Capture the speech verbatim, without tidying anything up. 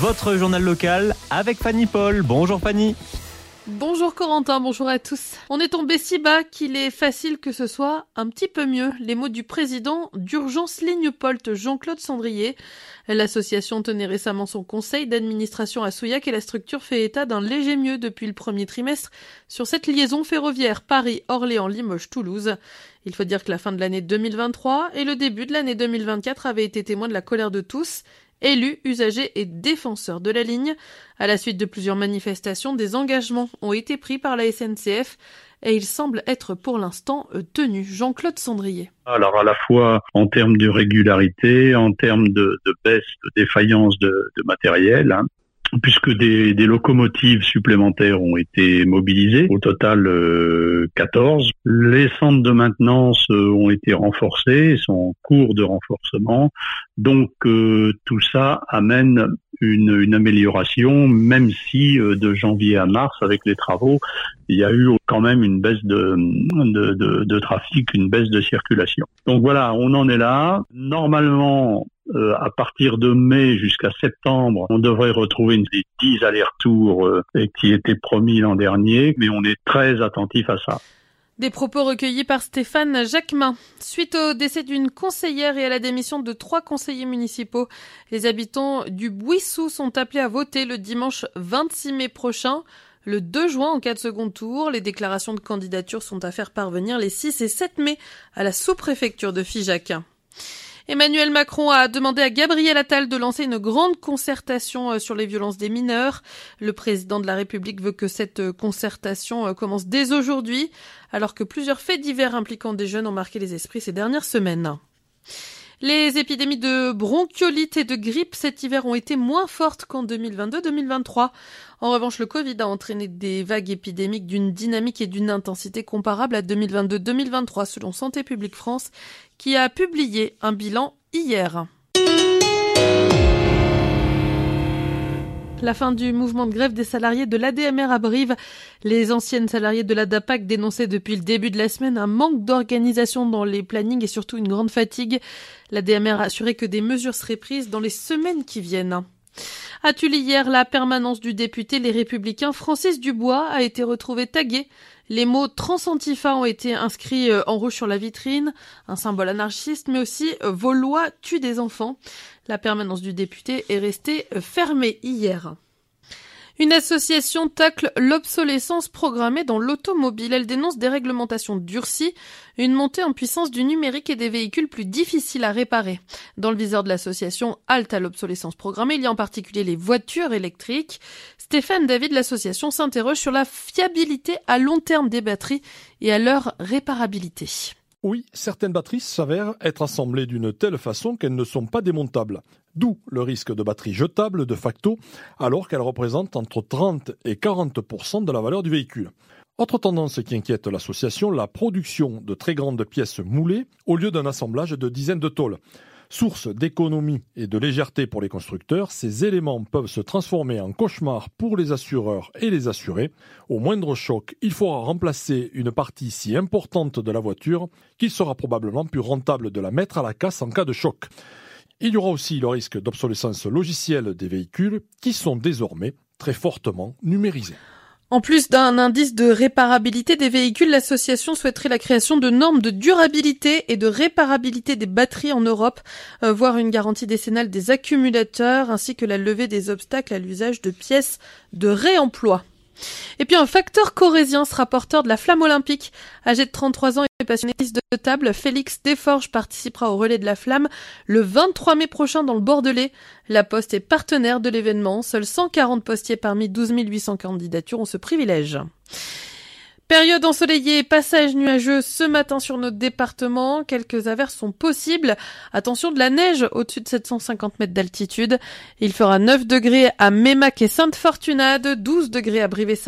votre journal local avec Fanny Paul. Bonjour Fanny. Bonjour Corentin, bonjour à tous. On est tombé si bas qu'il est facile que ce soit un petit peu mieux. Les mots du président d'Urgence Lignepolt, Jean-Claude Sandrier. L'association tenait récemment son conseil d'administration à Souillac et la structure fait état d'un léger mieux depuis le premier trimestre sur cette liaison ferroviaire Paris-Orléans-Limoges-Toulouse. Il faut dire que la fin de l'année deux mille vingt-trois et le début de l'année deux mille vingt-quatre avaient été témoins de la colère de tous. Élus, usagers et défenseurs de la ligne. À la suite de plusieurs manifestations, des engagements ont été pris par la S N C F et ils semblent être pour l'instant tenus. Jean-Claude Sandrier. Alors à la fois en termes de régularité, en termes de, de baisse, de défaillance de, de matériel, hein, puisque des, des locomotives supplémentaires ont été mobilisées, au total euh, quatorze. Les centres de maintenance euh, ont été renforcés, sont en cours de renforcement. Donc euh, tout ça amène une, une amélioration, même si euh, de janvier à mars, avec les travaux, il y a eu quand même une baisse de, de, de, de trafic, une baisse de circulation. Donc voilà, on en est là. Normalement, Euh, à partir de mai jusqu'à septembre, on devrait retrouver une des dix allers-retours euh, qui étaient promis l'an dernier, mais on est très attentif à ça. Des propos recueillis par Stéphane Jacquemin. Suite au décès d'une conseillère et à la démission de trois conseillers municipaux, les habitants du Bouissou sont appelés à voter le dimanche vingt-six mai prochain. Le deux juin, en cas de second tour, les déclarations de candidature sont à faire parvenir les six et sept mai à la sous-préfecture de Figeac. Emmanuel Macron a demandé à Gabriel Attal de lancer une grande concertation sur les violences des mineurs. Le président de la République veut que cette concertation commence dès aujourd'hui, alors que plusieurs faits divers impliquant des jeunes ont marqué les esprits ces dernières semaines. Les épidémies de bronchiolite et de grippe cet hiver ont été moins fortes qu'en deux mille vingt-deux deux mille vingt-trois. En revanche, le Covid a entraîné des vagues épidémiques d'une dynamique et d'une intensité comparables à deux mille vingt-deux deux mille vingt-trois, selon Santé publique France, qui a publié un bilan hier. La fin du mouvement de grève des salariés de l'A D M R à Brive. Les anciennes salariées de la D A P A C dénonçaient depuis le début de la semaine un manque d'organisation dans les plannings et surtout une grande fatigue. L'A D M R a assuré que des mesures seraient prises dans les semaines qui viennent. À Tully hier, la permanence du député Les Républicains Francis Dubois a été retrouvée taguée. Les mots Transantifa ont été inscrits en rouge sur la vitrine, un symbole anarchiste, mais aussi Vos lois tuent des enfants. La permanence du député est restée fermée hier. Une association tacle l'obsolescence programmée dans l'automobile. Elle dénonce des réglementations durcies, une montée en puissance du numérique et des véhicules plus difficiles à réparer. Dans le viseur de l'association Halte à l'obsolescence programmée, il y a en particulier les voitures électriques. Stéphane David de l'association s'interroge sur la fiabilité à long terme des batteries et à leur réparabilité. Oui, certaines batteries s'avèrent être assemblées d'une telle façon qu'elles ne sont pas démontables. D'où le risque de batteries jetables de facto, alors qu'elles représentent entre trente et quarante pour cent de la valeur du véhicule. Autre tendance qui inquiète l'association, la production de très grandes pièces moulées au lieu d'un assemblage de dizaines de tôles. Source d'économie et de légèreté pour les constructeurs, ces éléments peuvent se transformer en cauchemar pour les assureurs et les assurés. Au moindre choc, il faudra remplacer une partie si importante de la voiture qu'il sera probablement plus rentable de la mettre à la casse en cas de choc. Il y aura aussi le risque d'obsolescence logicielle des véhicules qui sont désormais très fortement numérisés. En plus d'un indice de réparabilité des véhicules, l'association souhaiterait la création de normes de durabilité et de réparabilité des batteries en Europe, euh, voire une garantie décennale des accumulateurs, ainsi que la levée des obstacles à l'usage de pièces de réemploi. Et puis un facteur corrézien sera porteur de la flamme olympique. Âgé de trente-trois ans et passionné de table, Félix Desforges participera au relais de la flamme le vingt-trois mai prochain dans le Bordelais. La Poste est partenaire de l'événement. Seuls cent quarante postiers parmi douze mille huit cents candidatures ont ce privilège. Période ensoleillée, passage nuageux ce matin sur notre département. Quelques averses sont possibles. Attention de la neige au-dessus de sept cent cinquante mètres d'altitude. Il fera neuf degrés à Meymac et Sainte-Fortunade, douze degrés à Brive et